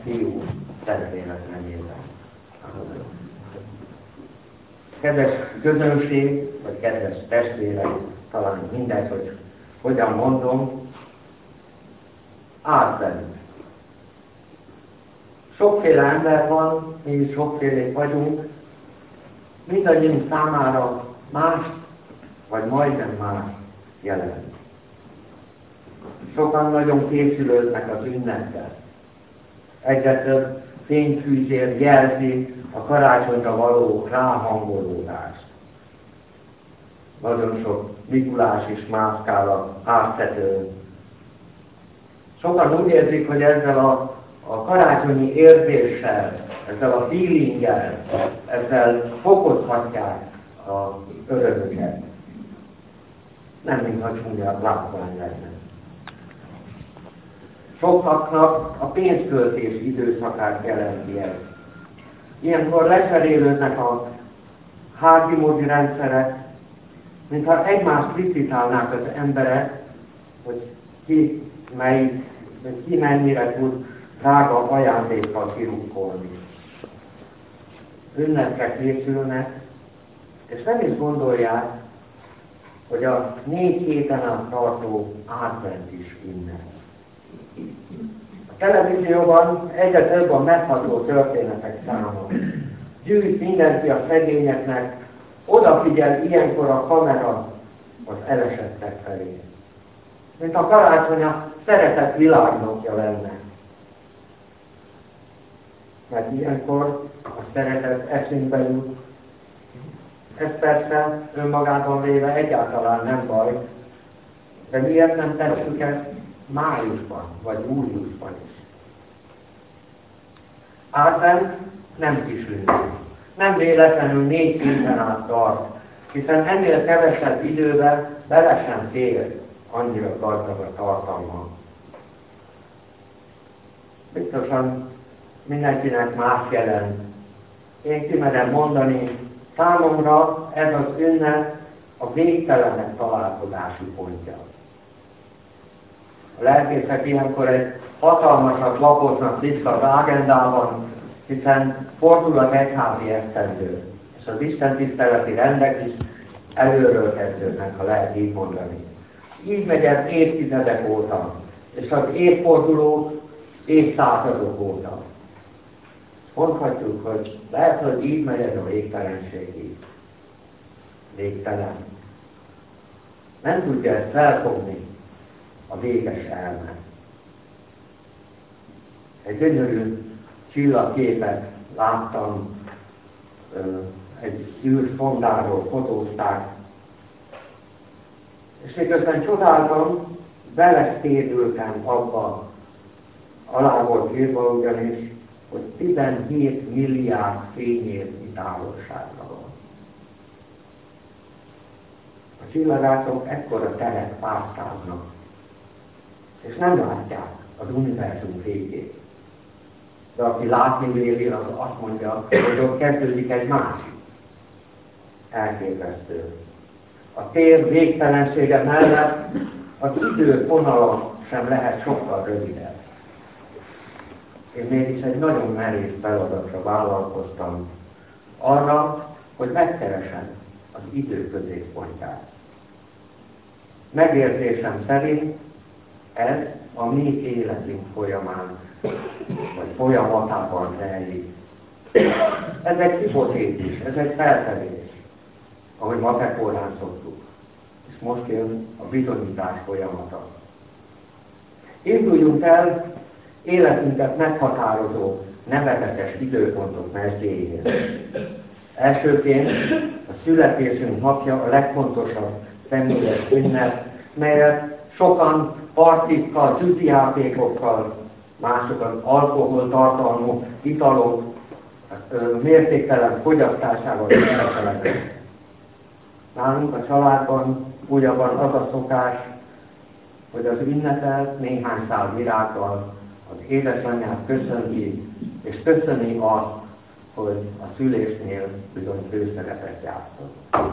fiú testvérezmegyében. Kedves közönség, vagy kedves testvérek, talán mindegy, hogy hogyan mondom, árt velünk. Sokféle ember van, mi is sokfélék vagyunk, mindannyiunk számára más, vagy majdnem más jelent. Sokan nagyon készülődnek az ünnepre. Egyre több fényfűzér jelzi a karácsonyra való ráhangolódást. Nagyon sok Mikulás is mászkál a háztetőn. Sokan úgy érzik, hogy ezzel a karácsonyi érzéssel, ezzel a feelinggel, ezzel fokozhatják az örömüket. Nem mintha csúnya látvány lenne. Sokaknak a pénzköltés időszakát jelenti ez. Ilyenkor lecserélődnek a házimódi rendszerek, mintha egymást licitálnák az emberek, hogy ki mennyire tud drága ajándékkal kirukkolni. Ünnepre készülnek, és nem is gondolják, hogy a 4 héten át tartó advent is ünnep. A televízióban egyre több a megható történetek száma. Gyűjt mindenki a szegényeknek, odafigyel ilyenkor a kamera az elesettek felé. Mint a karácsony a szeretett világnapja lenne. Mert ilyenkor a szeretet eszünkbe jut. Ez persze önmagában véve egyáltalán nem baj, de miért nem tesszük ezt májusban, vagy júliusban is? Advent nem kis ünnep. Nem véletlenül 4 héten át tart, hiszen ennél kevesebb időben bele sem fér annyira gazdag a tartalma. Biztosan mindenkinek más jelent. Én kimerem mondani, számomra ez az ünnep a végtelenek találkozási pontja. A lelkészek ilyenkor egy hatalmasat lapoznak vissza az ágendában, hiszen fordul az egyházi esztendő, és az istentiszteleti rendek is előről kezdődnek, ha lehet így mondani. Így megy ez évtizedek óta, és az évforduló évszázadok óta. Mondhatjuk, hogy lehet, hogy így megy ez a végtelenségig. Végtelen. Nem tudja ezt felfogni a véges elme. Egy gyönyörű csillagképet láttam, egy űrszondáról fotózták, és miközben csodáltam, belesztérültem abba, alá volt írva ugyanis, hogy 17 milliárd fényévnyi távolságra van. A csillagászok ekkora teret pásztáznak, és nem látják az univerzum végét. De aki látni véli, az azt mondja, hogy ott kezdődik egy másik. Elképesztő. A tér végtelensége mellett az idővonala sem lehet sokkal rövidebb. Én mégis egy nagyon merész feladatra vállalkoztam arra, hogy megkeresem az idő középpontját. Megérzésem szerint ez a mi életünk folyamán, vagy folyamatában rejlik. Ez egy hipotézis, ez egy feltevés, ahogy matekórán szoktuk. És most jön a bizonyítás folyamata. Induljunk el életünket meghatározó nevezetes időpontok mesdjéjén. Elsőként a születésünk napja a legfontosabb személyes ünnep, melyet sokan partikkal, tűzijátékokkal, mások az alkoholtartalmú italok mértéktelen fogyasztásával ünnepelnek. Nálunk a családban ugyanban az a szokás, hogy az ünnepelt néhány szál virággal az édesanyját köszönti, és köszöni azt, hogy a szülésnél bizony főszerepet játszott.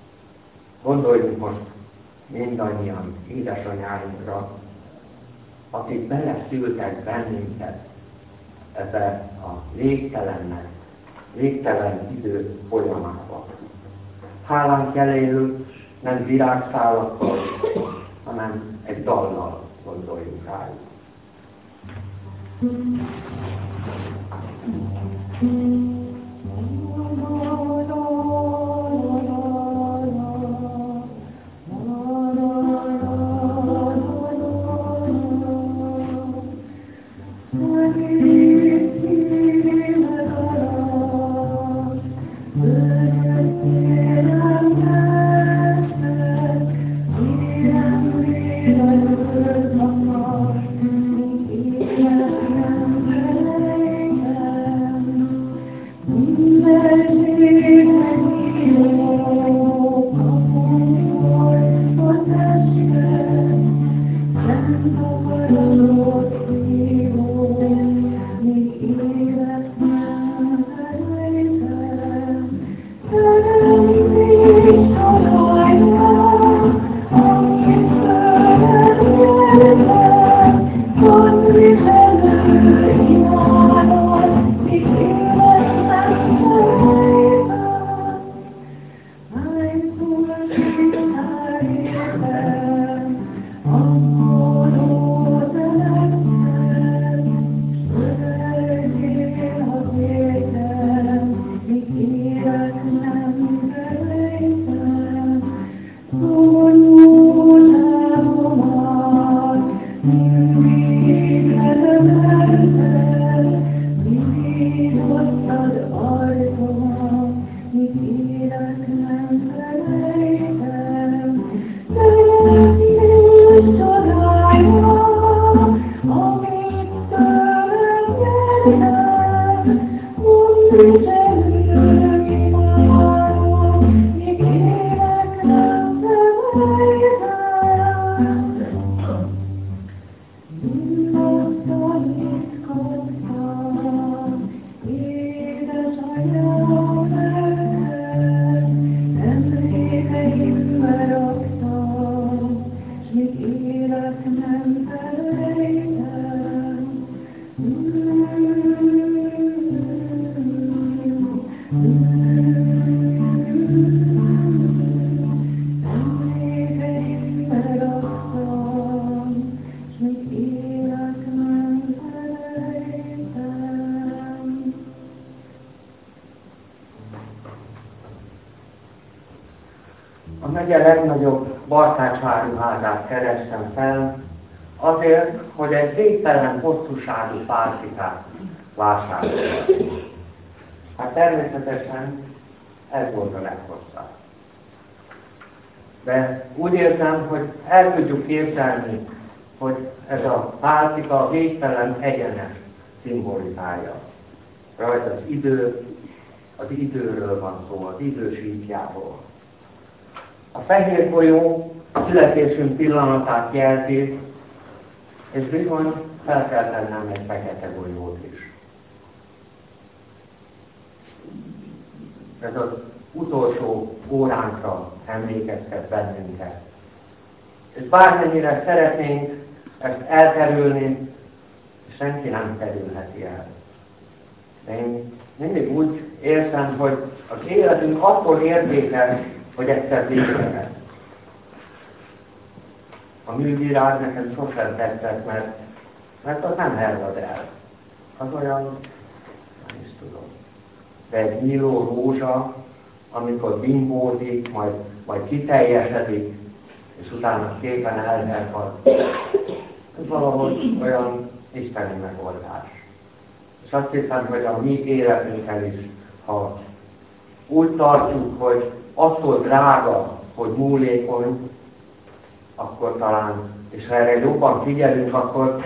Gondoljunk most mindannyian édesanyáinkra, akik beleszültek bennünket ebbe a végtelen idő folyamába. Hálánk jeléül nem virágszálakkal, hanem egy dallal gondoljunk rájuk. A megye legnagyobb barkácsáruházát kerestem fel, azért, hogy egy végtelen hosszúságú pálcikát vásárolja. Hát természetesen ez volt a leghosszabb. De úgy érzem, hogy el tudjuk képzelni, hogy ez a pálcika a végtelen egyenes szimbolizálja. Rajta az időről van szó, az idő síkjáról. A fehér folyó születésünk pillanatát jelzi, és bizony fel kell tennem egy fekete folyót is. Ez az utolsó óránkra emlékeztet bennünket. És bármennyire szeretnénk ezt elkerülni, senki nem kerülheti el. De én mindig úgy érzem, hogy az életünk attól értékes, hogy egyszer végre lesz. A művirág nekem sosem tetszett, mert az nem hervad el. Az olyan, nem is tudom. De egy nyíló rózsa, amikor bimbózik, majd kiteljesedik, és utána szépen elhervad. Ez valahogy olyan isteni megoldás. És azt hiszem, hogy a mi életünkkel is, ha úgy tartjuk, hogy attól drága, hogy múlékony, akkor talán, és ha erre jobban figyelünk,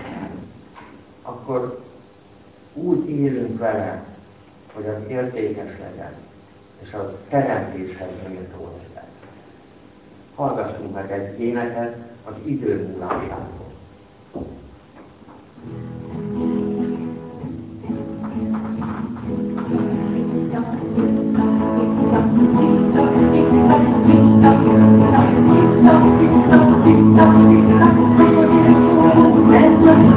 akkor úgy élünk vele, hogy az értékes legyen, és az teremtéshez méltó legyen. Hallgassunk meg egy éneket az idő múlásáról. Let's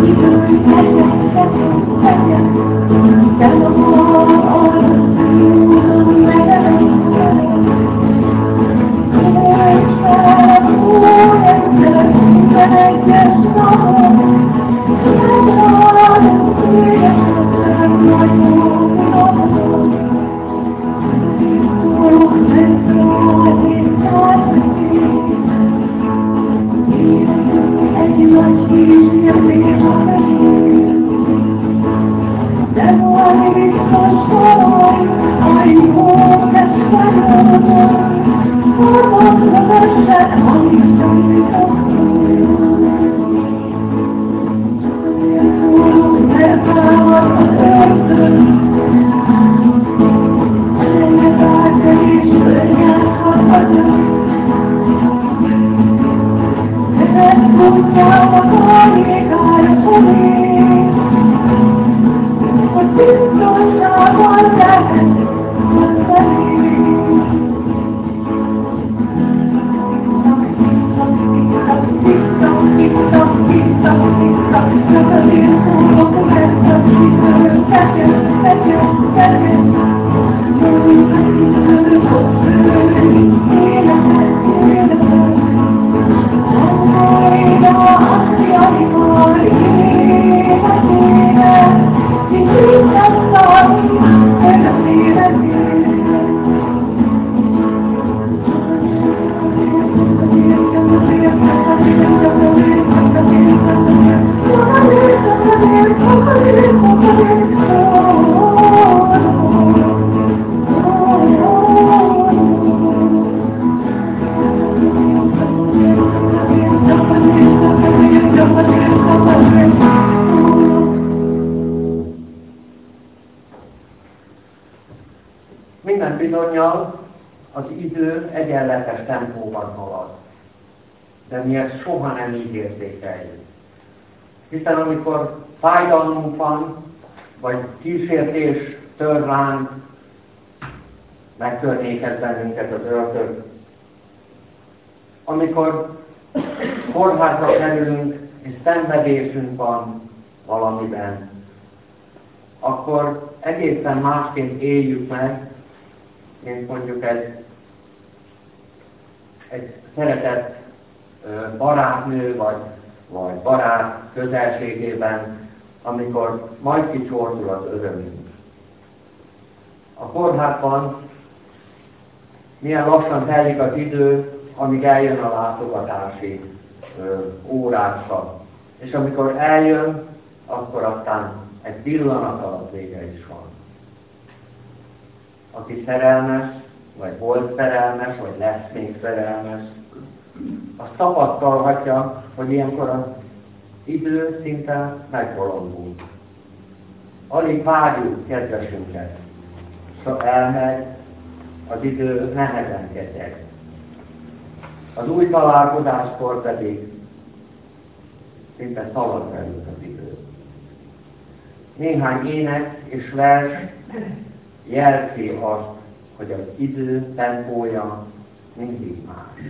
Minden bizonnyal az idő egyenletes tempóban halad, de mi ezt soha nem így érzékeljük. Hiszen amikor fájdalmunk van, vagy kísértés tör ránk, megtörnékez bennünket az ördög, amikor kórházra kerülünk, és szenvedésünk van valamiben, akkor egészen másként éljük meg, mint mondjuk egy szeretett barátnő, vagy barát közelségében, amikor majd kicsordul az örömünk. A kórházban milyen lassan telik az idő, amíg eljön a látogatási órása. És amikor eljön, akkor aztán egy pillanat alatt vége is van. Aki szerelmes, vagy volt szerelmes, vagy lesz még szerelmes, az tapasztalhatja, hogy ilyenkor az idő szinte megbolondul. Alig várjuk kedvesünket, szóval elmegy, az idő nehezen ketyeg. Az új találkozáskor pedig szinte szalad velük az idő. Néhány ének és vers jelzi azt, hogy az idő tempója mindig más.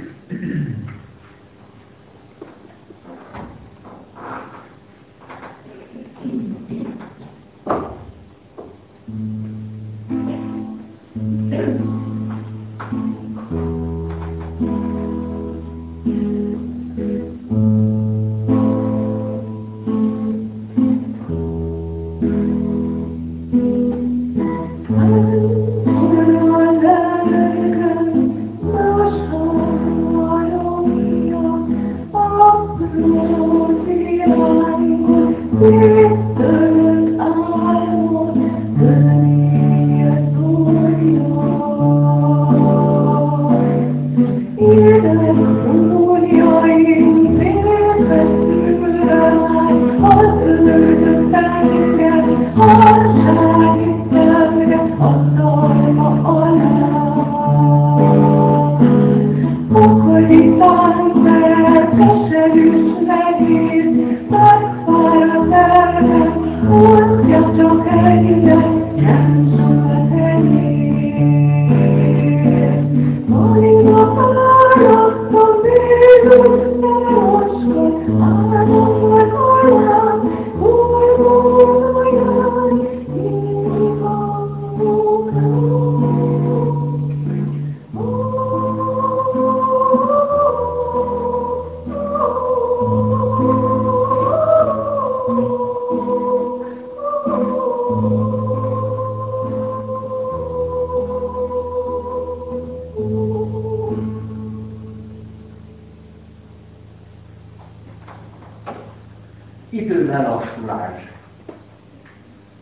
Oh,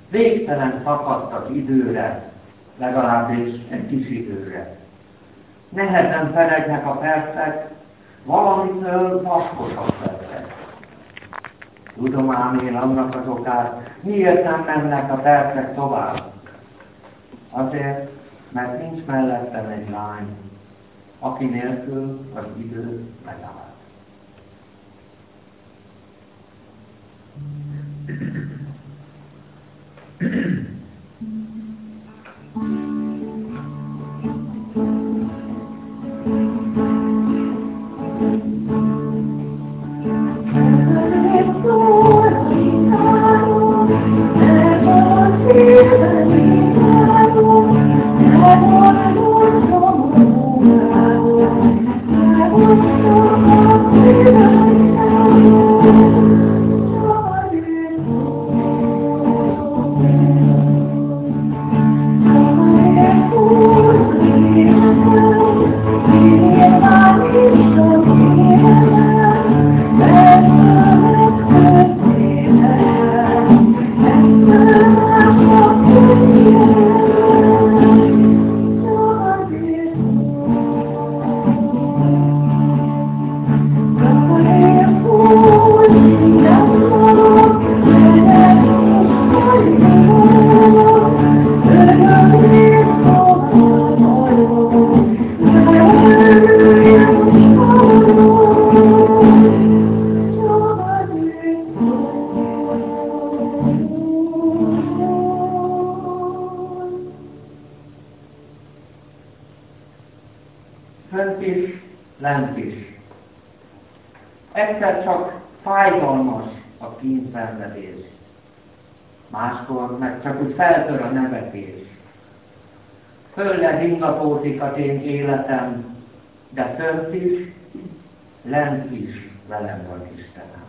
végtelen szakadtak időre, legalábbis egy kis időre. Nehezen feregnek a percek, valamitől vaskosak lettek. Tudom ám én annak az okát, miért nem mennek a percek tovább. Azért, mert nincs mellettem egy lány, aki nélkül az idő megállt. Fönt is, lent is. Egyszer csak fájdalmas a kínszenvedés, máskor meg csak úgy feltör a nevetés. Fölle ringatózik az én életem, de fönt is, lent is velem van Istenem.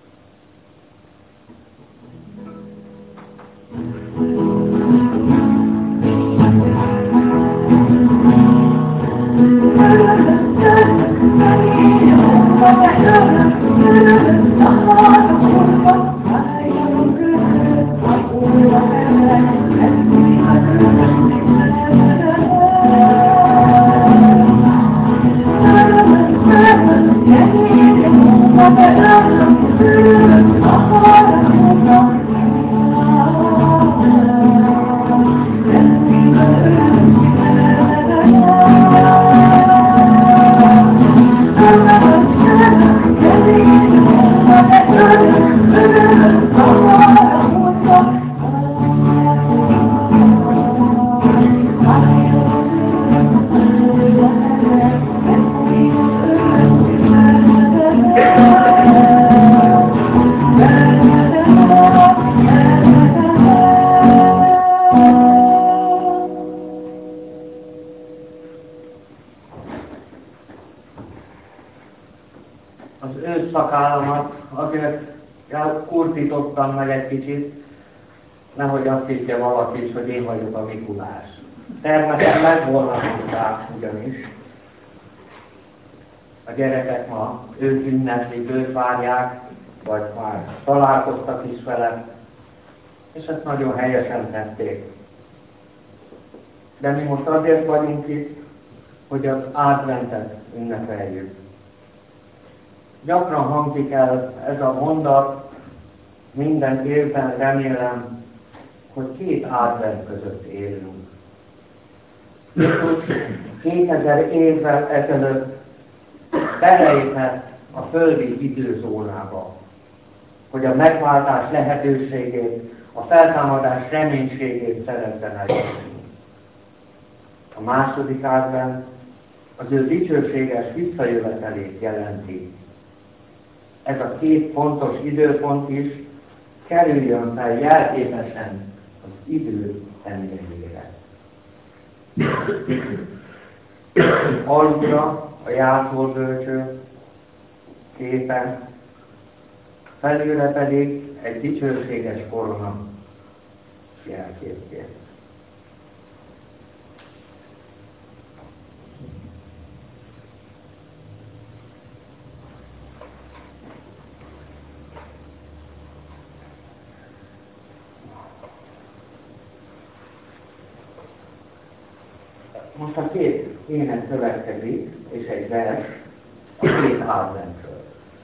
Az ősszakállamat azért kurtítottam meg egy kicsit, nehogy azt higgye valaki is, hogy én vagyok a Mikulás. Természetesen megborlatották ugyanis. A gyerekek ma őt ünneplik, őt várják, vagy már találkoztak is vele, és ezt nagyon helyesen tették. De mi most azért vagyunk itt, hogy az adventet ünnepeljük. Gyakran hangzik el ez a mondat, minden évben remélem, hogy 2 advent között élünk. Jézus 2000 évvel ezelőtt belépett a földi időzónába, hogy a megváltás lehetőségét, a feltámadás reménységét szerezze nekünk. A második advent az ő dicsőséges visszajövetelét jelenti. Ez a 2 fontos időpont is kerüljön fel jelképesen az idő tengelyére. Alulra a jászolbölcső képe, felülre pedig egy dicsőséges korona jelképként. Most a két ének következik, és egy vers a két adventről.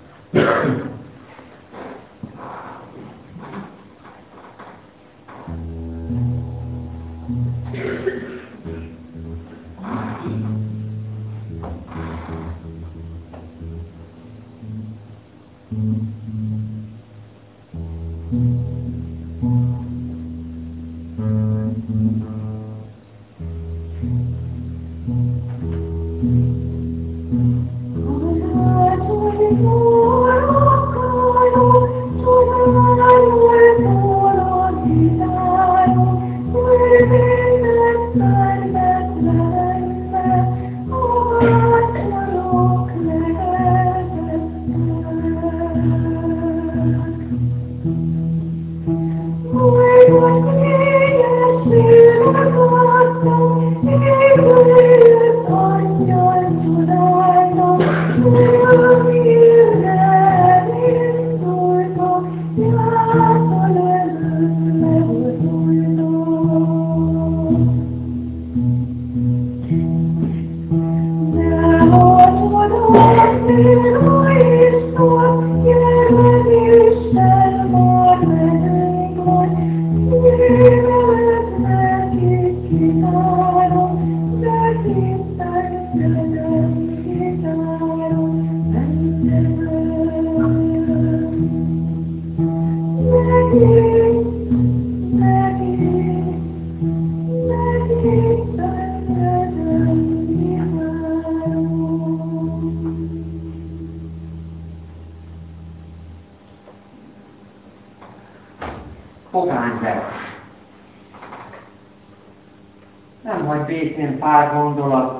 Nem hagy békén pár gondolat,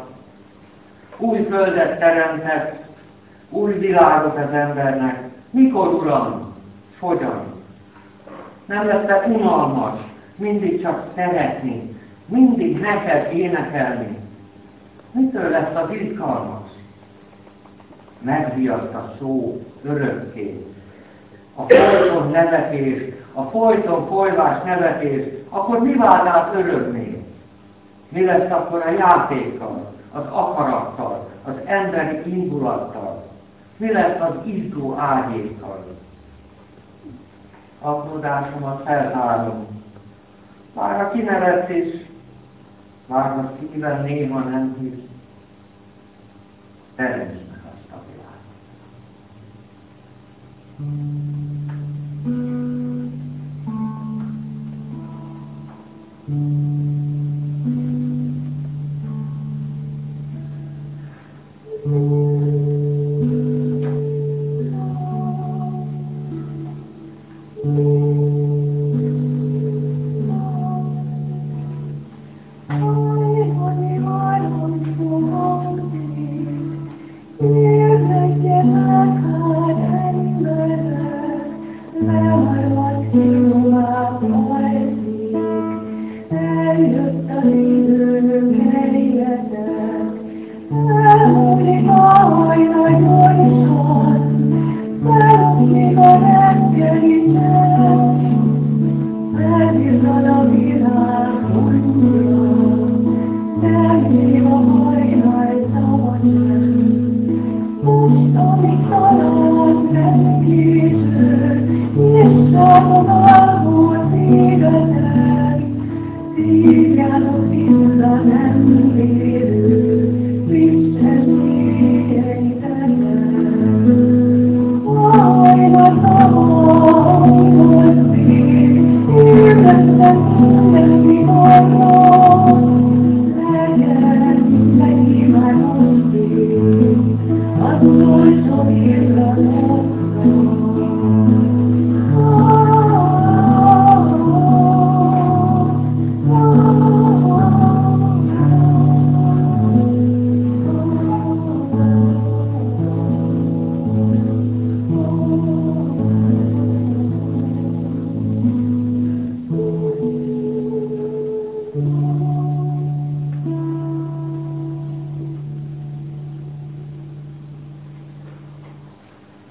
új földet teremtett, új világot az embernek. Mikor, Uram? Hogyan? Nem lesz-e unalmas, mindig csak szeretni, mindig neked énekelni? Mitől lesz az izgalmas? Megriaszt a szó örökké. A folyton nevetés, a folyton folyvás nevetés, akkor mi vált át örömmé? Mi lesz akkor a játékkal, az akarattal, az emberi indulattal? Mi lesz az izgó ágyékkal? Aggódásomat feltárom. Már ha kinevetsz is, már a szíven néha nem hisz, teremtsd meg azt a világot.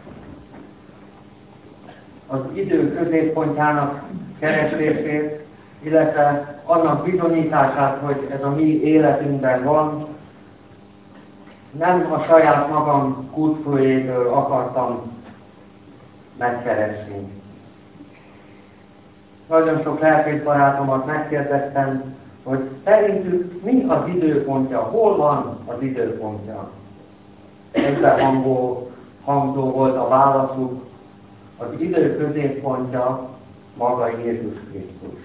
Az idő középpontjának keresését illetve annak bizonyítását, hogy ez a mi életünkben van, nem a saját magam kútfőjéből akartam megkeresni. Nagyon sok lelkész barátomat megkérdeztem, hogy szerintük mi az időpontja, hol van az időpontja. Egybehangolt volt a válaszuk, az idő középpontja maga Jézus Krisztus.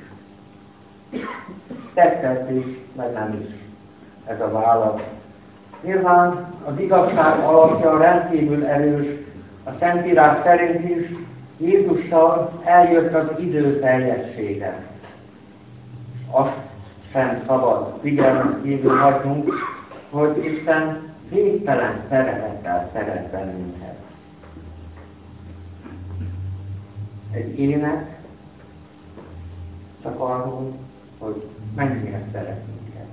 Tetszett is, meg nem is ez a válasz. Nyilván az igazság alapja rendkívül erős, a Szentírás szerint is Jézussal eljött az idő teljessége. Azt sem szabad figyelmen kívül hagynunk, hogy Isten végtelen szeretettel szeret bennünket. Egy ének csak arról, hogy mennyire szeret minket.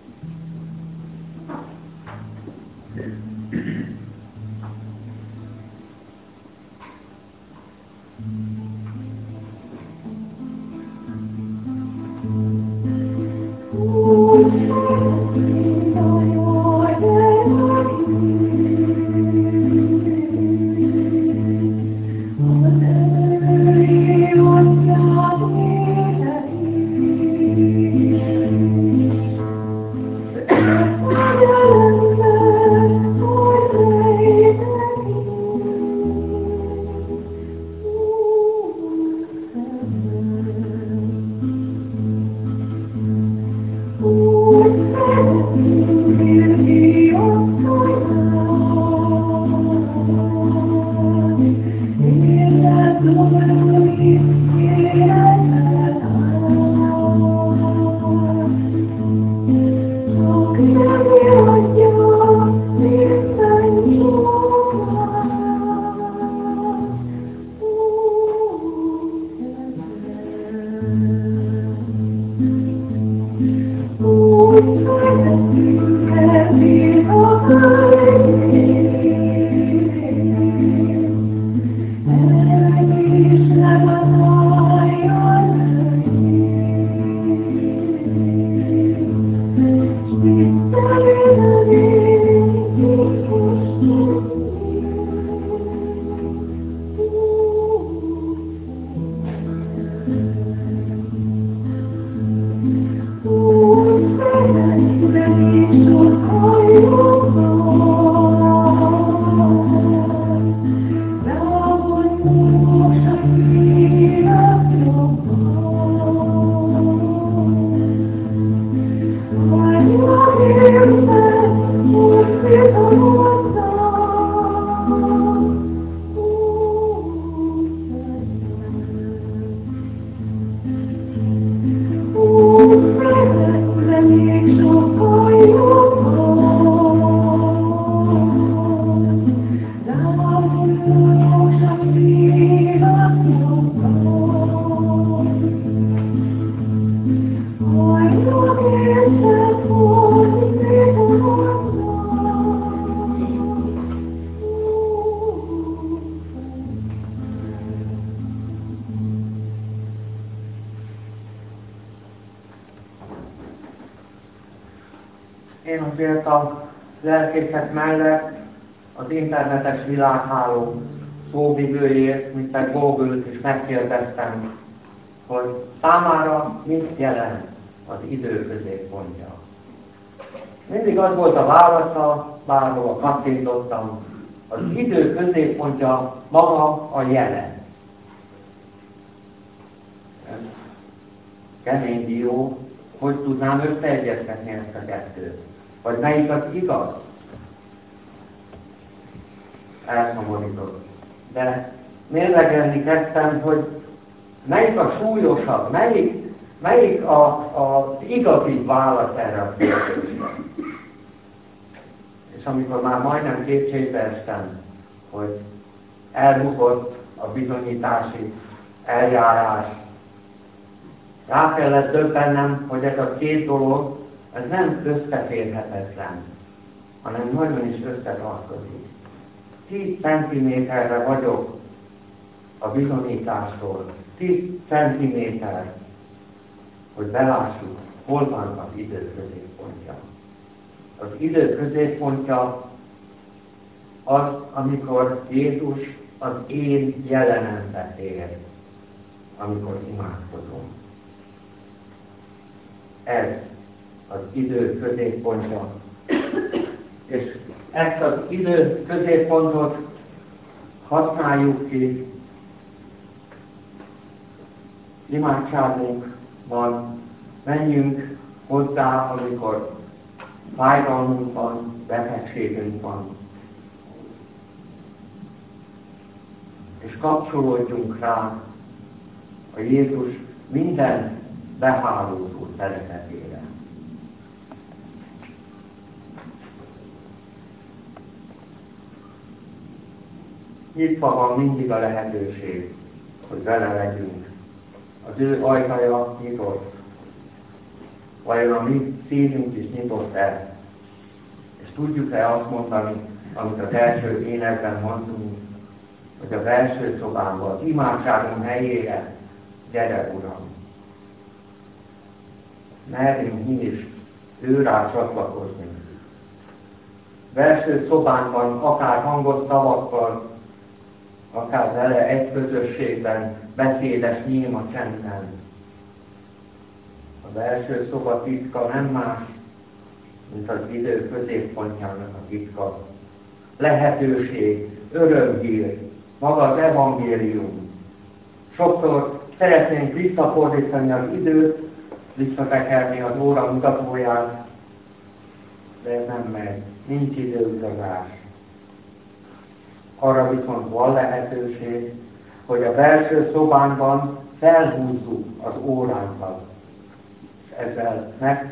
Én azért a lelkészek mellett az internetes világháló szóvivőjét, mint egy Google-t is megkérdeztem, hogy számára mit jelent az idő középpontja. Mindig az volt a válasza, bárhol kattintottam, az idő középpontja maga a jelen. Kemény dió, hogy tudnám összeegyeztetni ezt a kettőt? Vagy melyik az igaz? Elszomorított. De mérlegelni kezdtem, hogy melyik a súlyosabb, melyik az igazi válasz erre a kérdésre. És amikor már majdnem kétségbe estem, hogy elbukott a bizonyítási eljárás, rá kellett döbbennem, hogy ez a két dolog, ez nem összeférhetetlen, hanem nagyon is összetartozik. 10 centiméterre vagyok a bizonyítástól. 10 centiméter. hogy belássuk, hol van az idő középpontja. Az idő középpontja az, amikor Jézus az én jelenembe ér, amikor imádkozom. Ez az idő középpontja. És ezt az idő középpontot használjuk ki imádságunkban, menjünk hozzá, amikor fájdalmunk van, betegségünk van. És kapcsolódjunk rá a Jézus minden behálózó szeretetére. Nyitva van mindig a lehetőség, hogy vele legyünk. Az ő ajtaja nyitott. Vajon a mi szívünk is nyitott-e? És tudjuk-e azt mondani, amit az első énekben mondtunk, hogy a belső szobámban, az imádságom helyére, gyere Uram! Merjünk mi is őrá csatlakozni. Belső szobánkban, akár hangos szavakkal, akár vele egy közösségben, beszédes néma csendben. A belső szoba titka nem más, mint az idő középpontjának a titka. Lehetőség, örömhír, maga az evangélium. Sokszor szeretnénk visszafordítani az időt, visszatekerni az óra mutatóját, de ez nem megy. Nincs időutazás. Arra viszont van lehetőség, hogy a belső szobánkban felhúzzuk az óránkat, és ezzel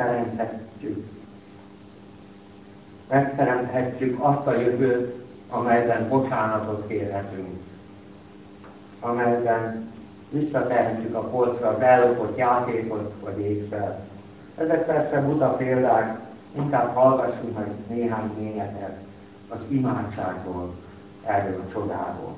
megteremthetjük azt a jövőt, amelyben bocsánatot kérhetünk, amelyben visszatehetjük a polcra az ellopott játékot vagy ékszert. Ezek persze buta példák, inkább hallgassunk meg néhány tényeket az imádságból, erről a csodából.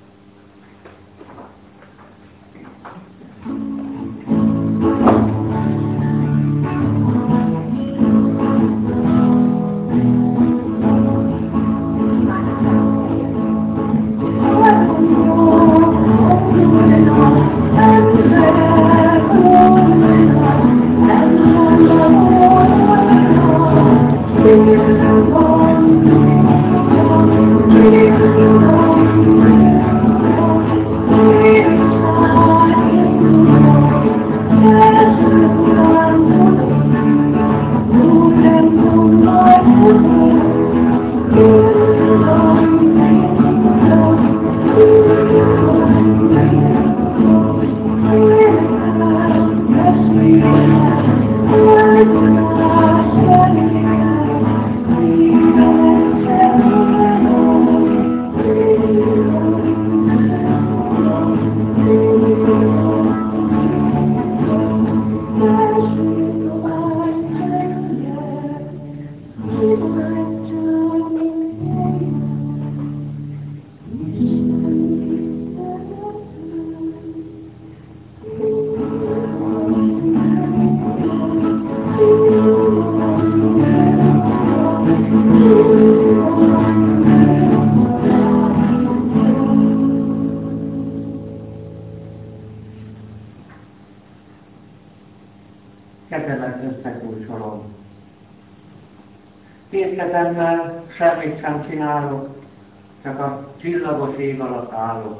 Két kezemmel semmit sem csinálok, csak a csillagos ég alatt állok.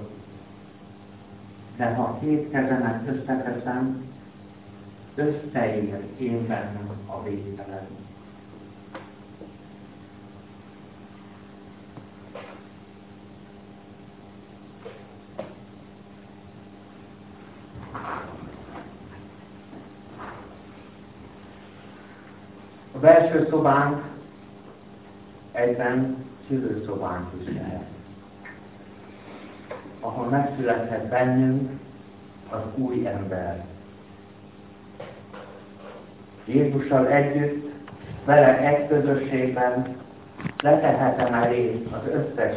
De ha két kezemet összeteszem, összeér én bennem a végtelen. A belső szobánk egyben szülőszobánk is lehet, ahol megszülethet bennünk az új ember. Jézussal együtt, vele egy közösségben letehetem elé az összes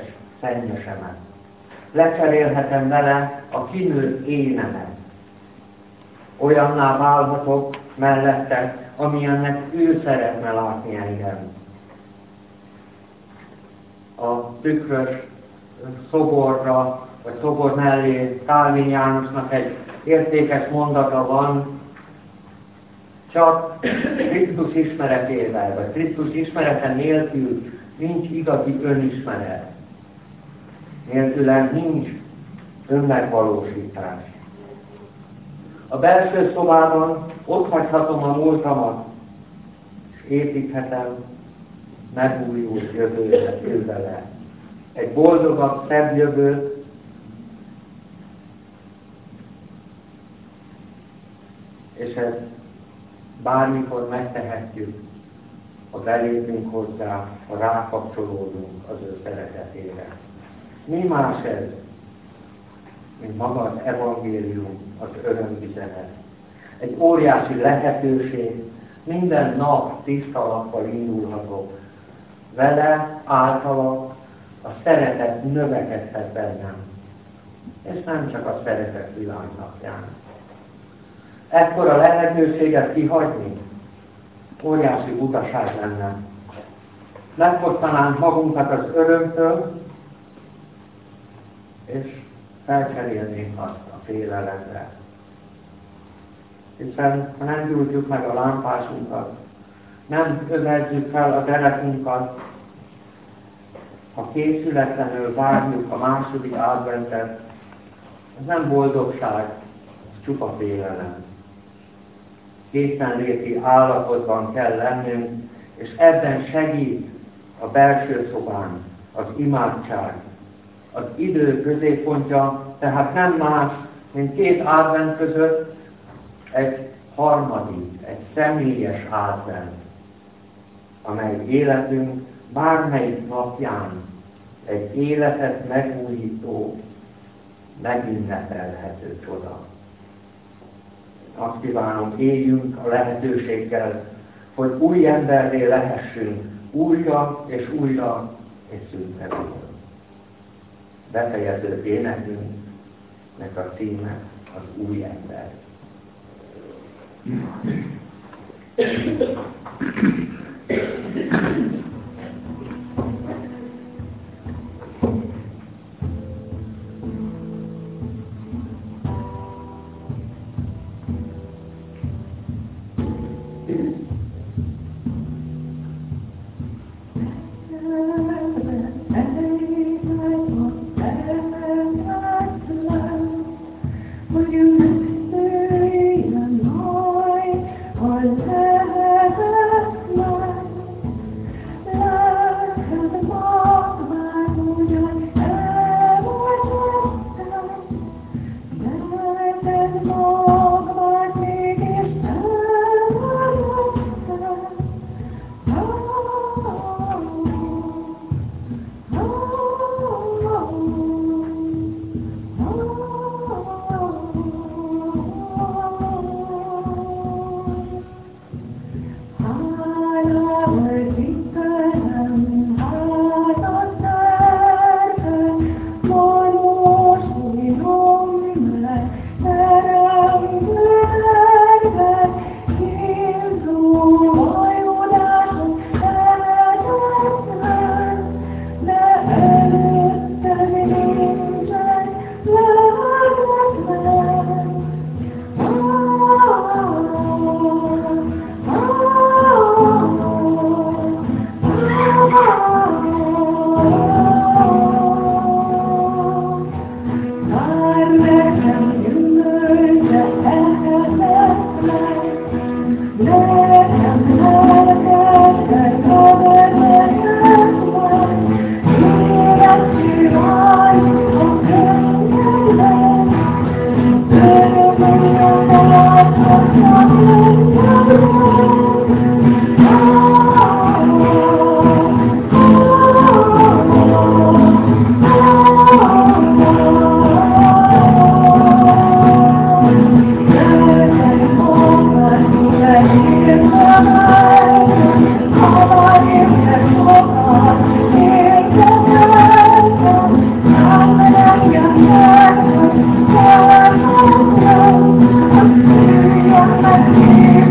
szennyesemet. Lecserélhetem vele a kinőtt énemet. olyanná válhatok mellette, amilyennek ő szeretne látni engem. A tükrös szoborra, vagy szobor mellé Kálvin Jánosnak egy értékes mondata van, csak Krisztus ismeretével, vagy Krisztus ismerete nélkül nincs igazi önismeret. Nélküle nincs önmegvalósítás. A belső szobában ott hagyhatom a múltamat, és építhetem megújult jövőre. Egy boldogabb, szebb jövőt, és ezt bármikor megtehetjük, ha belépünk hozzá, ha rákapcsolódunk az ő szeretetére. Mi más ez, mint maga az evangélium, az örömüzenet. Egy óriási lehetőség, minden nap tiszta lappal indulhatok. Vele, általa a szeretet növekedhet bennem. És nem csak a szeretet világnapján. Ekkora lehetőséget kihagyni, óriási butaság lenne. Megfosztanánk magunkat az örömtől, és felcserélnénk azt a félelemre. Hiszen ha nem gyújtjuk meg a lámpásunkat, nem övezzük fel a derekunkat, ha készületlenül várjuk a második adventet, ez nem boldogság, ez csupa félelem. Készenléti állapotban kell lennünk, és ebben segít a belső szobán, az imádság. Az idő középpontja tehát nem más, mint két advent között egy harmadik, egy személyes advent, amely életünk bármelyik napján egy életet megújító, megünnepelhető csoda. Azt kívánom, éljünk a lehetőséggel, hogy új emberré lehessünk újra és újra és szüntelenül. Befejező énekünknek a címe az új ember. Would you mystery annoy or let us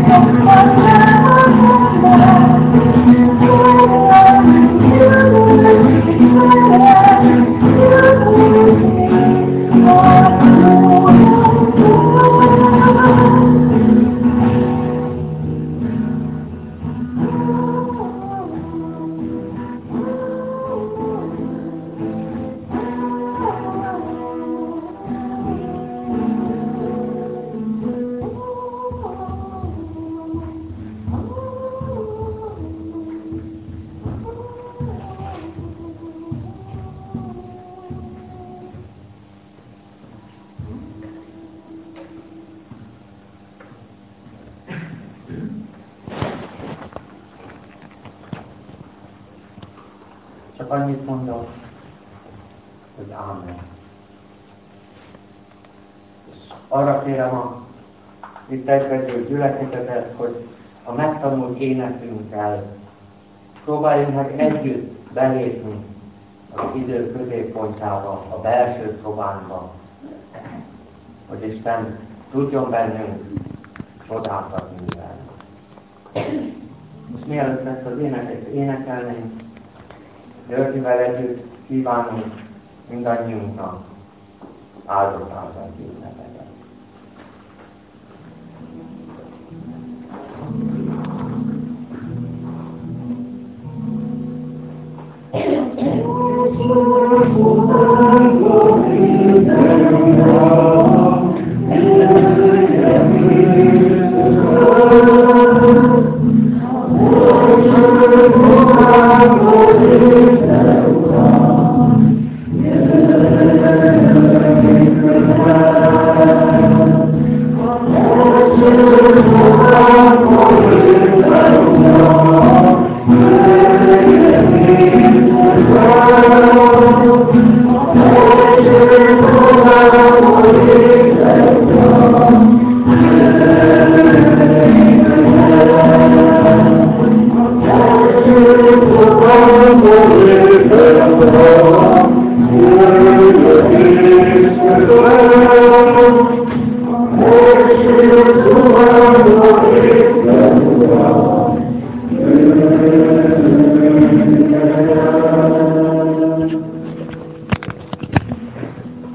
Csak annyit mondok, hogy ámen. És arra kérem a itt egyvező gyülekezetet, hogy a megtanult énekünkkel próbáljunk meg együtt belépni az idő középpontjába, a belső szobánkba, hogy Isten tudjon bennünk csodákat művelni. Most mielőtt ezt az éneket énekelnénk, Györgyivel együtt kívánunk mindannyiunknak áldott ünnepeket. Oh,